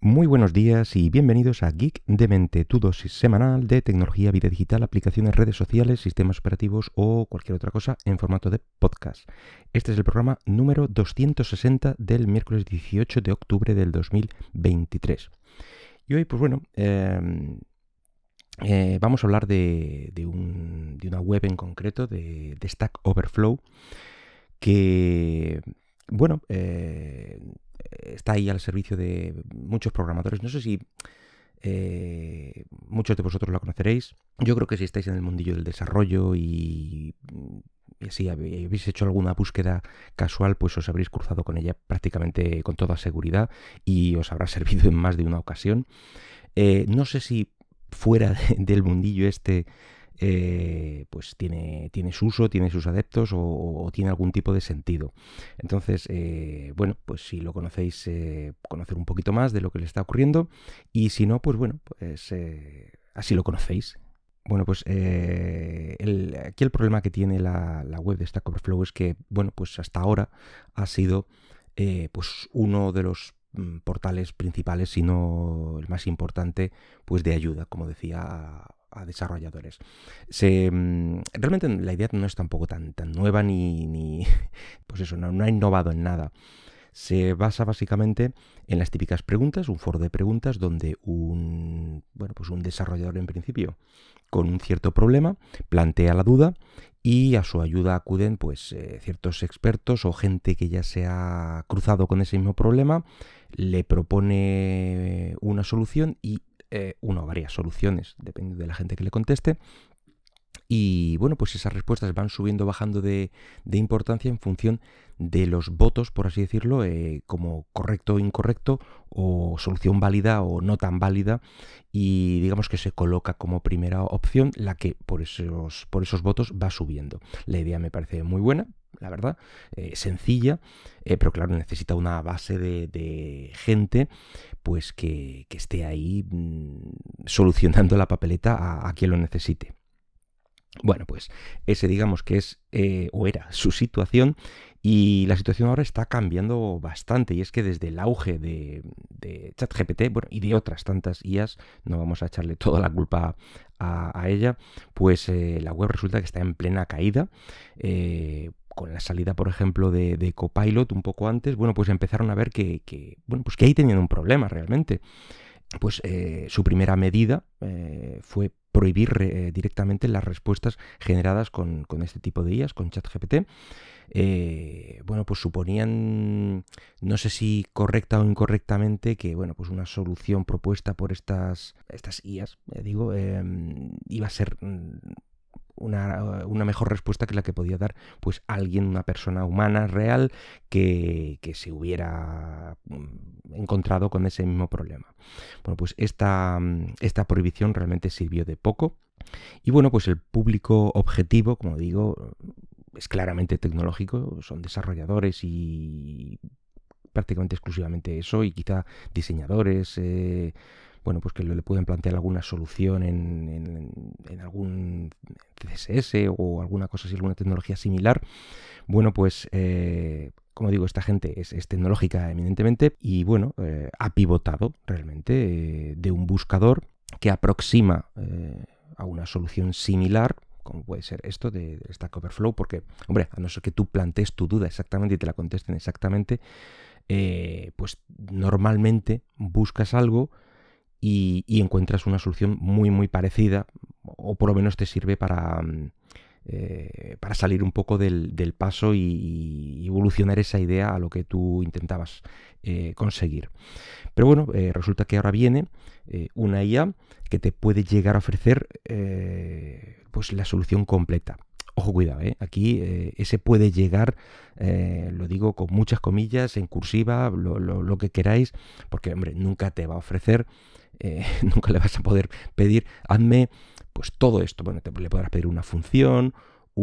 Muy buenos días y bienvenidos a Geek de Mente, tu dosis semanal de tecnología, vida digital, aplicaciones, redes sociales, sistemas operativos o cualquier otra cosa en formato de podcast. Este es el programa número 260 del miércoles 18 de octubre del 2023. Y hoy, pues bueno, vamos a hablar de una web en concreto, de Stack Overflow, que, bueno, está ahí al servicio de muchos programadores. No sé si muchos de vosotros la conoceréis. Yo creo que si estáis en el mundillo del desarrollo y si habéis hecho alguna búsqueda casual, pues os habréis cruzado con ella prácticamente con toda seguridad y os habrá servido en más de una ocasión. No sé si fuera del mundillo pues tiene su uso, tiene sus adeptos o tiene algún tipo de sentido. Entonces, bueno, pues si lo conocéis, conocer un poquito más de lo que le está ocurriendo, y si no, pues bueno, pues así lo conocéis. Bueno, pues aquí el problema que tiene la web de Stack Overflow es que, bueno, pues hasta ahora ha sido pues uno de los portales principales, si no el más importante, pues de ayuda, como decía, a desarrolladores. Realmente la idea no es tampoco tan nueva ni pues eso, no ha innovado en nada. Se basa básicamente en las típicas preguntas, un foro de preguntas donde un desarrollador en principio con un cierto problema plantea la duda y a su ayuda acuden pues ciertos expertos o gente que ya se ha cruzado con ese mismo problema, le propone una solución y una o varias soluciones, depende de la gente que le conteste. Y bueno, pues esas respuestas van subiendo, bajando de importancia en función de los votos, por así decirlo, como correcto o incorrecto, o solución válida o no tan válida, y digamos que se coloca como primera opción la que por esos votos va subiendo. La idea me parece muy buena, la verdad, sencilla, pero claro, necesita una base de gente pues que esté ahí solucionando la papeleta a quien lo necesite. Bueno, pues ese digamos que es o era su situación, y la situación ahora está cambiando bastante, y es que desde el auge de ChatGPT, bueno, y de otras tantas IAs, no vamos a echarle toda la culpa a ella, pues la web resulta que está en plena caída. Con la salida, por ejemplo, de Copilot un poco antes, bueno, pues empezaron a ver que ahí tenían un problema realmente. Pues su primera medida fue prohibir directamente las respuestas generadas con este tipo de IAs, con ChatGPT. Bueno, pues suponían, no sé si correcta o incorrectamente, que bueno, pues una solución propuesta por estas IAs, iba a ser una mejor respuesta que la que podía dar pues alguien, una persona humana real que se hubiera encontrado con ese mismo problema. Bueno, pues esta prohibición realmente sirvió de poco, y bueno, pues el público objetivo, como digo, es claramente tecnológico, son desarrolladores y prácticamente exclusivamente eso, y quizá diseñadores, bueno, pues que le pueden plantear alguna solución en algún CSS o alguna cosa así, alguna tecnología similar. Bueno, pues como digo, esta gente es tecnológica eminentemente, y bueno, ha pivotado realmente de un buscador que aproxima a una solución similar, como puede ser esto de Stack Overflow, porque, hombre, a no ser que tú plantees tu duda exactamente y te la contesten exactamente, pues normalmente buscas algo y encuentras una solución muy parecida, o por lo menos te sirve para salir un poco del paso y evolucionar esa idea a lo que tú intentabas conseguir. Pero bueno, resulta que ahora viene una IA que te puede llegar a ofrecer pues la solución completa. Ojo, cuidado, aquí ese puede llegar, lo digo con muchas comillas, en cursiva, lo que queráis, porque hombre, nunca te va a ofrecer, nunca le vas a poder pedir, hazme pues todo esto. Bueno, le podrás pedir una función,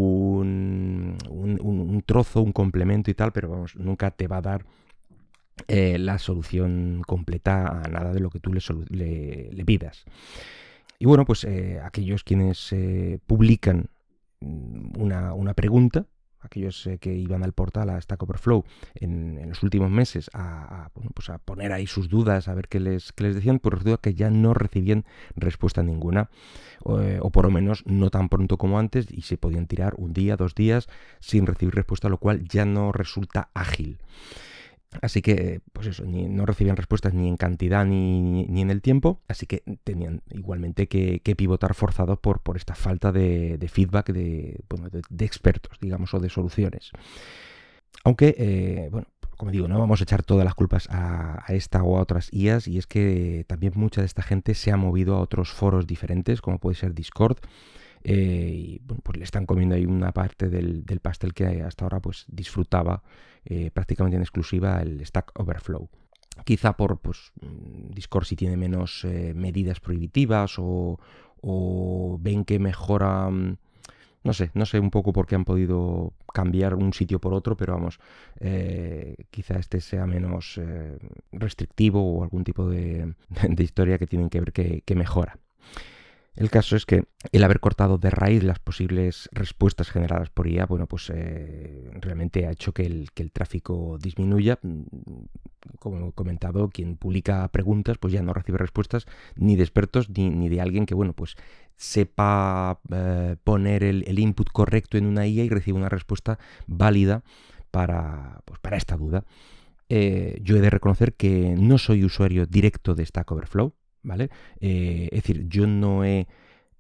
un trozo, un complemento y tal, pero vamos, nunca te va a dar la solución completa a nada de lo que tú le pidas. Y bueno, pues aquellos quienes publican una pregunta, aquellos que iban al portal a Stack Overflow en los últimos meses bueno, pues a poner ahí sus dudas, a ver qué les decían, pues resulta que ya no recibían respuesta ninguna, o por lo menos no tan pronto como antes, y se podían tirar un día, 2 días sin recibir respuesta, lo cual ya no resulta ágil. Así que, pues eso, no recibían respuestas ni en cantidad ni en el tiempo, así que tenían igualmente que pivotar forzados por esta falta de feedback de expertos, digamos, o de soluciones. Aunque, bueno, como digo, no vamos a echar todas las culpas a esta o a otras IAs, y es que también mucha de esta gente se ha movido a otros foros diferentes, como puede ser Discord, y bueno, pues le están comiendo ahí una parte del pastel que hasta ahora pues disfrutaba prácticamente en exclusiva el Stack Overflow. Quizá por Discord si tiene menos medidas prohibitivas o ven que mejora, no sé un poco por qué han podido cambiar un sitio por otro, pero vamos, quizá este sea menos restrictivo o algún tipo de historia que tienen que ver que mejora. El caso es que el haber cortado de raíz las posibles respuestas generadas por IA, bueno, pues realmente ha hecho que el tráfico disminuya. Como he comentado, quien publica preguntas pues ya no recibe respuestas ni de expertos ni de alguien que, bueno, pues sepa poner el input correcto en una IA y reciba una respuesta válida para esta duda. Yo he de reconocer que no soy usuario directo de Stack Overflow, ¿vale? Es decir, yo no he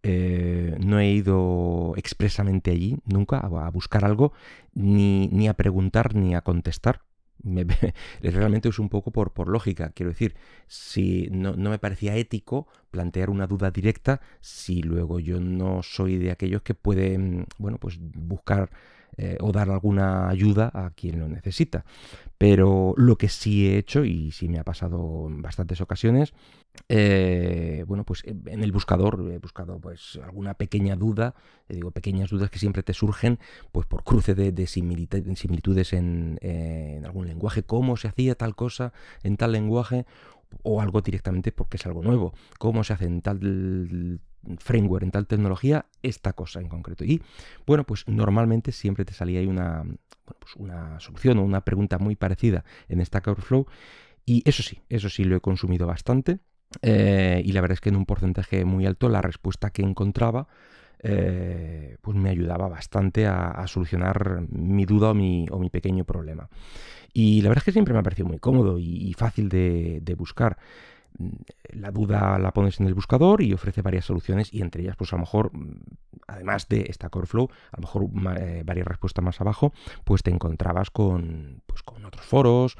ido expresamente allí nunca a buscar algo, ni a preguntar ni a contestar. Realmente es un poco por lógica, quiero decir, si no me parecía ético plantear una duda directa si luego yo no soy de aquellos que pueden, bueno, pues buscar o dar alguna ayuda a quien lo necesita. Pero lo que sí he hecho, y sí me ha pasado en bastantes ocasiones, bueno, pues en el buscador he buscado pues alguna pequeña duda, digo pequeñas dudas que siempre te surgen pues por cruce de similitudes en algún lenguaje, cómo se hacía tal cosa en tal lenguaje, o algo directamente porque es algo nuevo, cómo se hace en tal framework, en tal tecnología, esta cosa en concreto. Y bueno, pues normalmente siempre te salía ahí una solución o una pregunta muy parecida en Stack Overflow, y eso sí lo he consumido bastante. Y la verdad es que en un porcentaje muy alto la respuesta que encontraba pues me ayudaba bastante a solucionar mi duda o mi pequeño problema. Y la verdad es que siempre me ha parecido muy cómodo y fácil de buscar. La duda la pones en el buscador y ofrece varias soluciones, y entre ellas, pues a lo mejor, además de Stack Overflow, a lo mejor varias respuestas más abajo, pues te encontrabas con otros foros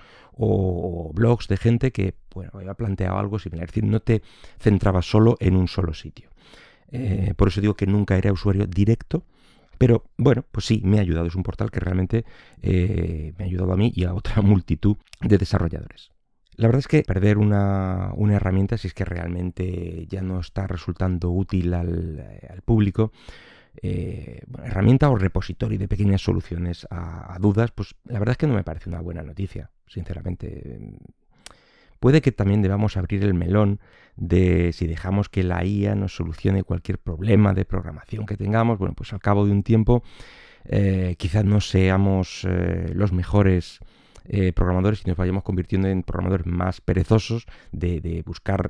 o blogs de gente que, bueno, había planteado algo similar. Es decir, no te centrabas solo en un solo sitio. Por eso digo que nunca era usuario directo, pero bueno, pues sí, me ha ayudado. Es un portal que realmente me ha ayudado a mí y a otra multitud de desarrolladores. La verdad es que perder una herramienta, si es que realmente ya no está resultando útil al público, herramienta o repositorio de pequeñas soluciones a dudas, pues la verdad es que no me parece una buena noticia, sinceramente. Puede que también debamos abrir el melón de si dejamos que la IA nos solucione cualquier problema de programación que tengamos. Bueno, pues al cabo de un tiempo quizás no seamos los mejores programadores y nos vayamos convirtiendo en programadores más perezosos de buscar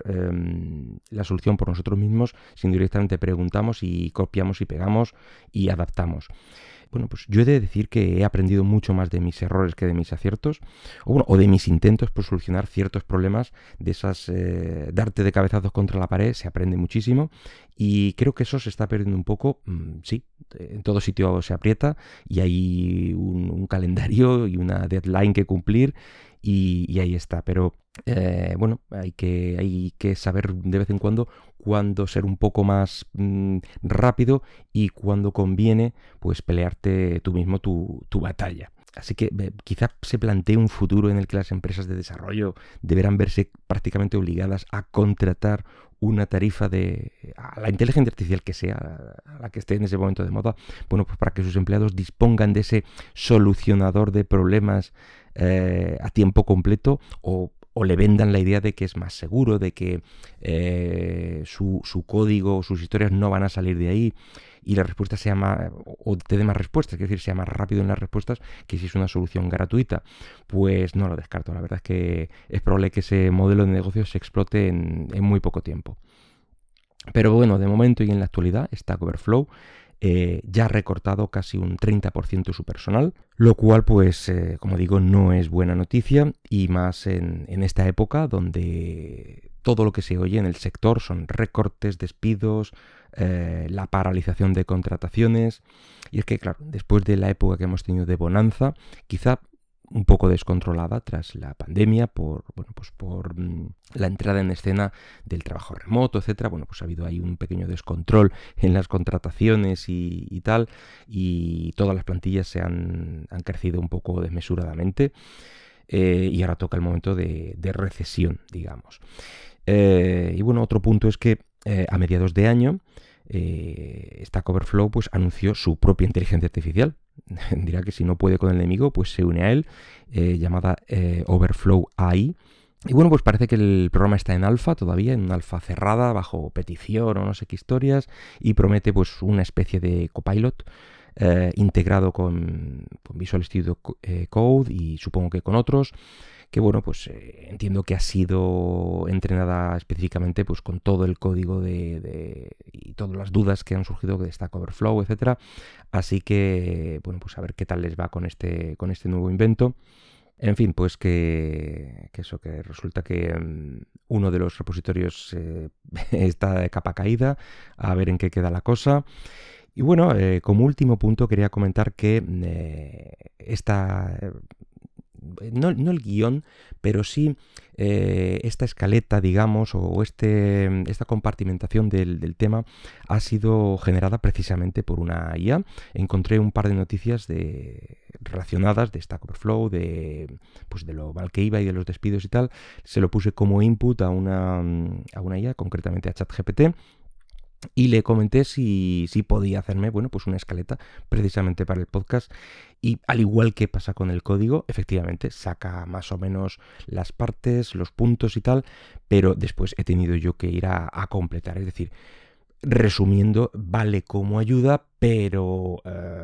la solución por nosotros mismos, sino directamente preguntamos y copiamos y pegamos y adaptamos. Bueno, pues yo he de decir que he aprendido mucho más de mis errores que de mis aciertos, o de mis intentos por solucionar ciertos problemas. De esas darte de cabezazos contra la pared se aprende muchísimo, y creo que eso se está perdiendo un poco. Sí, en todo sitio se aprieta y hay un calendario y una deadline que cumplir, y ahí está. Pero bueno, hay que saber de vez en cuando cuándo ser un poco más rápido y cuando conviene pues pelearte tú mismo tu batalla. Así que quizá se plantee un futuro en el que las empresas de desarrollo deberán verse prácticamente obligadas a contratar una tarifa a la inteligencia artificial que sea, a la que esté en ese momento de moda, bueno, pues para que sus empleados dispongan de ese solucionador de problemas a tiempo completo, o le vendan la idea de que es más seguro, de que su código o sus historias no van a salir de ahí. y la respuesta sea más, o te dé más respuestas, es decir, sea más rápido en las respuestas que si es una solución gratuita, pues no lo descarto. La verdad es que es probable que ese modelo de negocio se explote en muy poco tiempo. Pero bueno, de momento y en la actualidad, Stack Overflow ya ha recortado casi un 30% su personal, lo cual, pues, como digo, no es buena noticia, y más en esta época donde todo lo que se oye en el sector son recortes, despidos, la paralización de contrataciones. Y es que, claro, después de la época que hemos tenido de bonanza, quizá un poco descontrolada tras la pandemia por la entrada en escena del trabajo remoto, etcétera. Bueno, pues ha habido ahí un pequeño descontrol en las contrataciones y tal, y todas las plantillas han crecido un poco desmesuradamente, y ahora toca el momento de recesión, digamos. Y bueno, otro punto es que a mediados de año Stack Overflow pues anunció su propia inteligencia artificial. Dirá que si no puede con el enemigo, pues se une a él, llamada Overflow AI. Y bueno, pues parece que el programa está en alfa todavía, en una alfa cerrada, bajo petición o no sé qué historias, y promete pues una especie de copilot integrado con Visual Studio Code y supongo que con otros, que bueno, pues entiendo que ha sido entrenada específicamente pues con todo el código y todas las dudas que han surgido de Stack Overflow, etcétera. Así que bueno, pues a ver qué tal les va con este nuevo invento. En fin, pues que resulta que uno de los repositorios está de capa caída, a ver en qué queda la cosa. Y bueno, como último punto quería comentar que no el guión, pero sí esta escaleta, digamos, o esta compartimentación del tema ha sido generada precisamente por una IA. Encontré un par de noticias relacionadas de Stack Overflow, de lo mal que iba y de los despidos y tal. Se lo puse como input a una IA, concretamente a ChatGPT. Y le comenté si podía hacerme, bueno, pues una escaleta precisamente para el podcast. Y al igual que pasa con el código, efectivamente saca más o menos las partes, los puntos y tal, pero después he tenido yo que ir a completar. Es decir, resumiendo, vale como ayuda, pero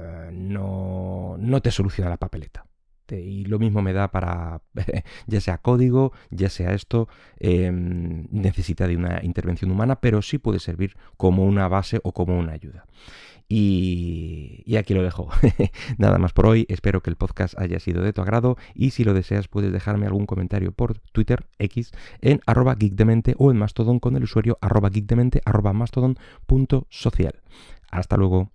no te soluciona la papeleta. Y lo mismo me da para, ya sea código, ya sea esto, necesita de una intervención humana, pero sí puede servir como una base o como una ayuda. Y aquí lo dejo. Nada más por hoy. Espero que el podcast haya sido de tu agrado, y si lo deseas puedes dejarme algún comentario por Twitter, X, en @geekdemente, o en Mastodon con el usuario @geekdemente, @mastodon.social. Hasta luego.